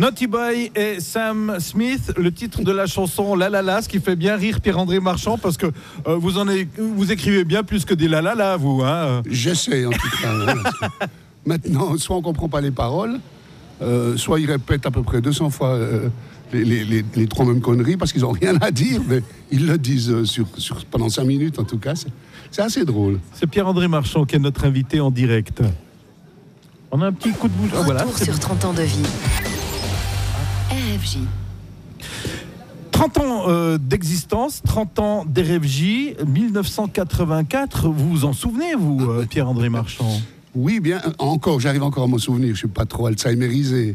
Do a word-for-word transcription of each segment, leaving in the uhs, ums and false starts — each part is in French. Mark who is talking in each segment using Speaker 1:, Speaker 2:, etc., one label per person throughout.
Speaker 1: Naughty Boy et Sam Smith, le titre de la chanson La La La, ce qui fait bien rire Pierre-André Marchand parce que euh, vous en avez, vous écrivez bien plus que des La La La, vous. Hein.
Speaker 2: J'essaie en tout cas. Hein, maintenant, soit on comprend pas les paroles, euh, soit ils répètent à peu près deux cents fois euh, les, les, les, les trois mêmes conneries parce qu'ils ont rien à dire, mais ils le disent sur, sur, pendant cinq minutes en tout cas. C'est, c'est assez drôle.
Speaker 1: C'est Pierre-André Marchand qui est notre invité en direct. On a un petit coup de bouche.
Speaker 3: Retour
Speaker 1: voilà,
Speaker 3: sur trente ans de vie. R F J.
Speaker 1: trente ans euh, d'existence, trente ans d'R F J, dix-neuf cent quatre-vingt-quatre, vous vous en souvenez, vous, euh, Pierre-André Marchand?
Speaker 2: Oui, bien, encore, j'arrive encore à m'en souvenir, je ne suis pas trop alzheimerisé.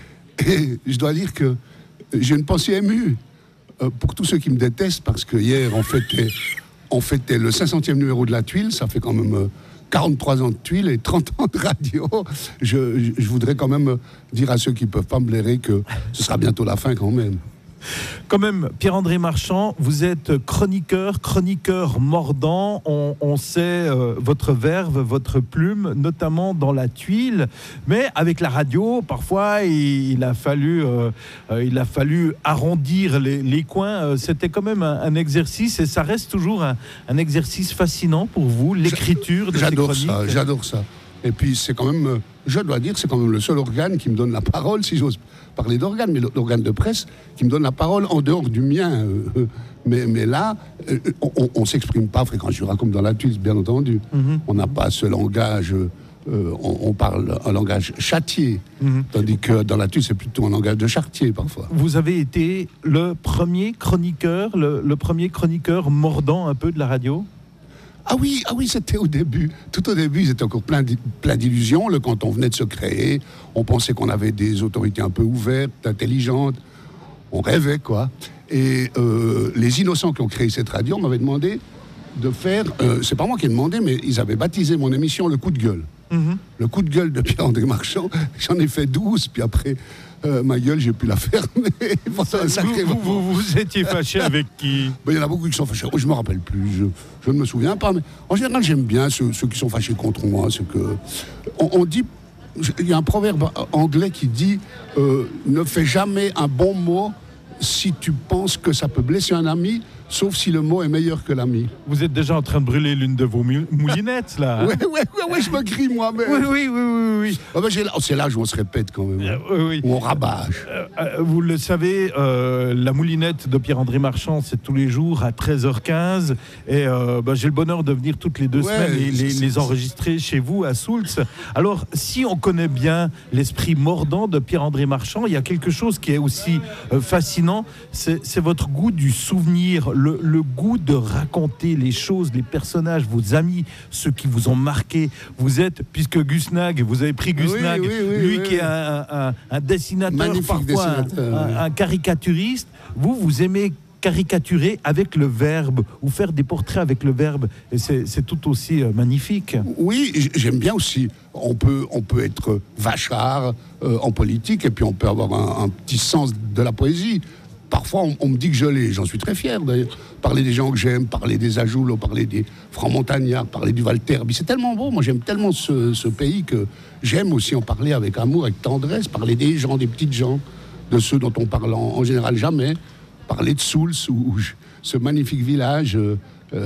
Speaker 2: Et je dois dire que j'ai une pensée émue euh, pour tous ceux qui me détestent, parce que hier, on fêtait, on fêtait le cinq centième numéro de La Tuile, ça fait quand même euh, quarante-trois ans de Tuile et trente ans de radio. Je, je, je voudrais quand même dire à ceux qui ne peuvent pas me blairer que ce sera bientôt la fin quand même.
Speaker 1: Quand même, Pierre-André Marchand, vous êtes chroniqueur, chroniqueur mordant. On, on sait euh, votre verve, votre plume, notamment dans La Tuile. Mais avec la radio, parfois, il, il, a, fallu, euh, il a fallu arrondir les, les coins. Euh, c'était quand même un, un exercice et ça reste toujours un, un exercice fascinant pour vous, l'écriture de ces
Speaker 2: j'adore
Speaker 1: chroniques.
Speaker 2: Ça, j'adore ça. Et puis, c'est quand même, je dois dire, c'est quand même le seul organe qui me donne la parole, si j'ose parler d'organe, mais l'organe de presse qui me donne la parole en dehors du mien. Mais, mais là, on ne s'exprime pas fréquemment comme dans La Tuile, bien entendu. Mm-hmm. On n'a pas ce langage, euh, on, on parle un langage châtié, mm-hmm. tandis que dans La Tuile, c'est plutôt un langage de chartier, parfois.
Speaker 1: Vous avez été le premier chroniqueur, le, le premier chroniqueur mordant un peu de la radio ?
Speaker 2: Ah oui, ah oui, c'était au début. Tout au début, ils étaient encore plein, plein d'illusions. Le canton venait de se créer. On pensait qu'on avait des autorités un peu ouvertes, intelligentes. On rêvait, quoi. Et euh, les innocents qui ont créé cette radio m'avaient demandé de faire... Euh, c'est pas moi qui ai demandé, mais ils avaient baptisé mon émission Le Coup de Gueule. Mm-hmm. Le Coup de Gueule de Pierre-André Marchand. J'en ai fait douze, puis après... Euh, ma gueule, j'ai pu la fermer.
Speaker 1: vous, vous, vous, vous étiez fâché avec qui?
Speaker 2: Ben, il y en a beaucoup qui sont fâchés. Je ne me rappelle plus, je, je ne me souviens pas. Mais en général, j'aime bien ceux, ceux qui sont fâchés contre moi. C'est que, on, on dit, il y a un proverbe anglais qui dit euh, ne fais jamais un bon mot si tu penses que ça peut blesser un ami, sauf si le mot est meilleur que l'ami.
Speaker 1: Vous êtes déjà en train de brûler l'une de vos moulinettes, là.
Speaker 2: Oui, oui, oui, oui, je me crie moi-même.
Speaker 1: Oui, oui, oui, oui. oui.
Speaker 2: Ah ben, c'est l'âge où on se répète quand même. Euh, oui, oui. Où on rabâche.
Speaker 1: Euh, euh, vous le savez, euh, la moulinette de Pierre-André Marchand, c'est tous les jours à treize heures quinze. Et euh, bah, j'ai le bonheur de venir toutes les deux ouais, semaines et les, les enregistrer chez vous à Soultz. Alors, si on connaît bien l'esprit mordant de Pierre-André Marchand, il y a quelque chose qui est aussi euh, fascinant. C'est, c'est votre goût du souvenir. Le, le goût de raconter les choses, les personnages, vos amis, ceux qui vous ont marqué. Vous êtes, puisque Gus Nag, vous avez pris Gus oui, Nag, oui, oui, lui oui, qui oui. est un, un, un dessinateur, magnifique parfois dessinateur, un, oui. un, un caricaturiste. Vous, vous aimez caricaturer avec le verbe ou faire des portraits avec le verbe. Et c'est, c'est tout aussi euh, magnifique.
Speaker 2: Oui, j'aime bien aussi. On peut, on peut être vachard euh, en politique et puis on peut avoir un, un petit sens de la poésie. Parfois, on, on me dit que je l'ai. J'en suis très fier, d'ailleurs. Parler des gens que j'aime, parler des Ajoules, parler des francs-montagnards, parler du Valterbi. C'est tellement beau. Moi, j'aime tellement ce, ce pays que j'aime aussi en parler avec amour, avec tendresse, parler des gens, des petites gens, de ceux dont on parle en, en général jamais. Parler de Soultz, ou ce magnifique village, euh,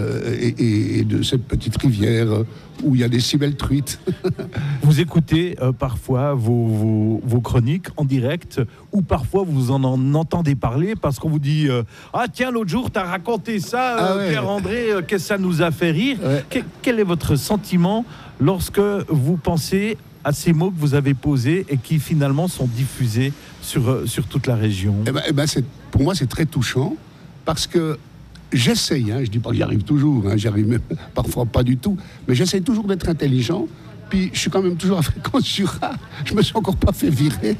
Speaker 2: et, et de cette petite rivière où il y a des si belles truites.
Speaker 1: Vous écoutez euh, parfois vos, vos, vos chroniques en direct, ou parfois vous en, en entendez parler parce qu'on vous dit euh, ah tiens, l'autre jour t'as raconté ça, euh, ah ouais. Pierre-André, euh, qu'est-ce que ça nous a fait rire. Ouais. que, Quel est votre sentiment lorsque vous pensez à ces mots que vous avez posés et qui finalement sont diffusés sur, sur toute la région?
Speaker 2: Eh ben, eh ben c'est, pour moi, c'est très touchant parce que j'essaye, hein, je ne dis pas que j'y arrive toujours, hein, j'y arrive même parfois pas du tout, mais j'essaye toujours d'être intelligent. Puis je suis quand même toujours à fréquence sur A, je me suis encore pas fait virer.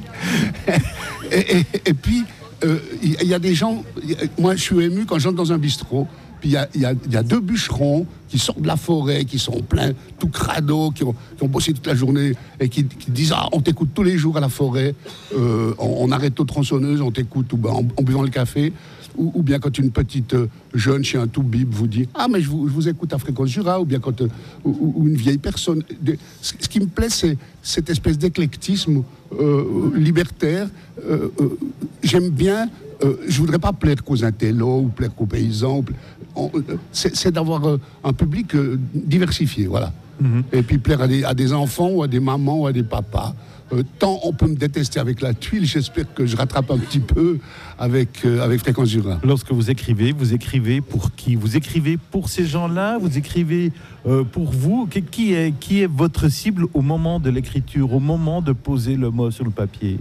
Speaker 2: et, et, et puis, il euh, y, y a des gens, y a, moi je suis ému quand j'entre dans un bistrot, puis il y a, y, a, y a deux bûcherons qui sortent de la forêt, qui sont pleins, tout crado, qui ont, qui ont bossé toute la journée et qui, qui disent ah, on t'écoute tous les jours à la forêt, euh, on, on arrête aux tronçonneuses, on t'écoute ou ben, en, en buvant le café. Ou, ou bien quand une petite euh, jeune chez un tout bib vous dit ah mais je vous, je vous écoute à Fréquence Jura, ou bien quand euh, ou, ou une vieille personne. De, ce, ce qui me plaît, c'est cette espèce d'éclectisme euh, libertaire. Euh, euh, j'aime bien. Euh, je voudrais pas plaire qu'aux intellos ou plaire qu'aux paysans. Ou plaire, on, euh, c'est, c'est d'avoir euh, un public euh, diversifié, voilà. Mm-hmm. Et puis plaire à des, à des enfants ou à des mamans ou à des papas. Euh, tant on peut me détester avec la tuile, j'espère que je rattrape un petit peu avec, euh, avec Fréquence Jura.
Speaker 1: Lorsque vous écrivez, vous écrivez pour qui? Vous écrivez pour ces gens-là? Vous écrivez euh, pour vous? Qui est, qui est votre cible au moment de l'écriture, au moment de poser le mot sur le papier?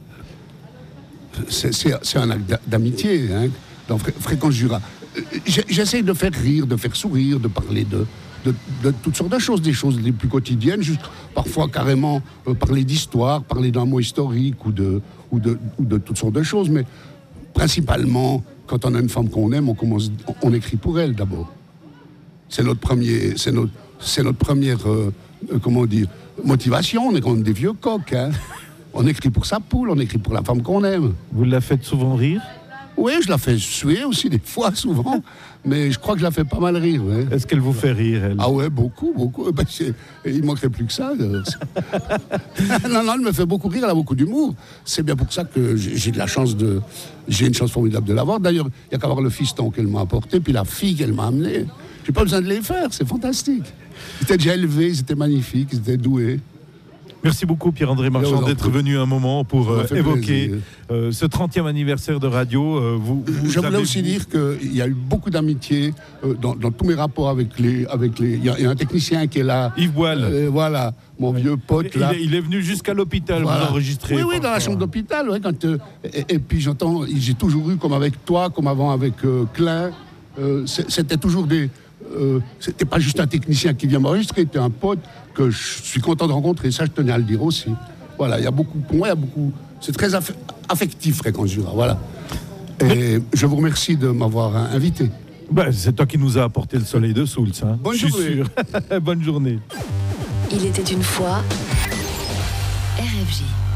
Speaker 2: C'est, c'est, c'est un acte d'amitié, hein, dans Fré- Fréquence Jura. J'essaie de faire rire, de faire sourire, de parler de... De, de toutes sortes de choses, des choses les plus quotidiennes, juste parfois carrément euh, parler d'histoire, parler d'un mot historique ou de, ou, de, ou de toutes sortes de choses, mais principalement, quand on a une femme qu'on aime, on, commence, on, on écrit pour elle d'abord. C'est notre, premier, c'est notre, c'est notre première euh, euh, comment dire, motivation, on est quand même des vieux coqs. Hein. On écrit pour sa poule, on écrit pour la femme qu'on aime.
Speaker 1: Vous la faites souvent rire?
Speaker 2: Oui, je la fais suer aussi des fois, souvent, mais je crois que je la fais pas mal rire. Ouais.
Speaker 1: Est-ce qu'elle vous fait rire, elle?
Speaker 2: Ah ouais, beaucoup, beaucoup. Ben, il manquerait plus que ça. non, non, elle me fait beaucoup rire, elle a beaucoup d'humour. C'est bien pour ça que j'ai de la chance de... J'ai une chance formidable de l'avoir. D'ailleurs, il n'y a qu'à voir le fiston qu'elle m'a apporté, puis la fille qu'elle m'a amenée. J'ai pas besoin de les faire, c'est fantastique. Ils étaient déjà élevés, ils étaient magnifiques, ils étaient doués.
Speaker 1: Merci beaucoup Pierre-André Marchand d'être venu un moment pour euh, évoquer euh, ce trentième anniversaire de radio. Euh, vous, vous
Speaker 2: Je voulais aussi vous... dire qu'il y a eu beaucoup d'amitié euh, dans, dans tous mes rapports avec les... Avec les... Il y a, il y a un technicien qui est là.
Speaker 1: Yves Boile.
Speaker 2: Euh, voilà, mon oui. vieux pote là.
Speaker 1: Il est, il est venu jusqu'à l'hôpital, voilà. Vous enregistrez.
Speaker 2: Oui, oui, dans la chambre d'hôpital. Ouais, quand, euh, et, et puis j'entends, j'ai toujours eu, comme avec toi, comme avant avec euh, Klein, euh, c'était toujours des... Euh, c'était pas juste un technicien qui vient m'enregistrer, c'était un pote que je suis content de rencontrer, ça je tenais à le dire aussi. Voilà, il y a beaucoup, pour moi il y a beaucoup, c'est très aff- affectif Fréquence Jura, voilà. Et je vous remercie de m'avoir invité.
Speaker 1: Ben, c'est toi qui nous as apporté le soleil de Soultz, hein.
Speaker 2: Bonne
Speaker 1: je suis
Speaker 2: journée.
Speaker 1: sûr. Bonne journée.
Speaker 3: Il était une fois R F J.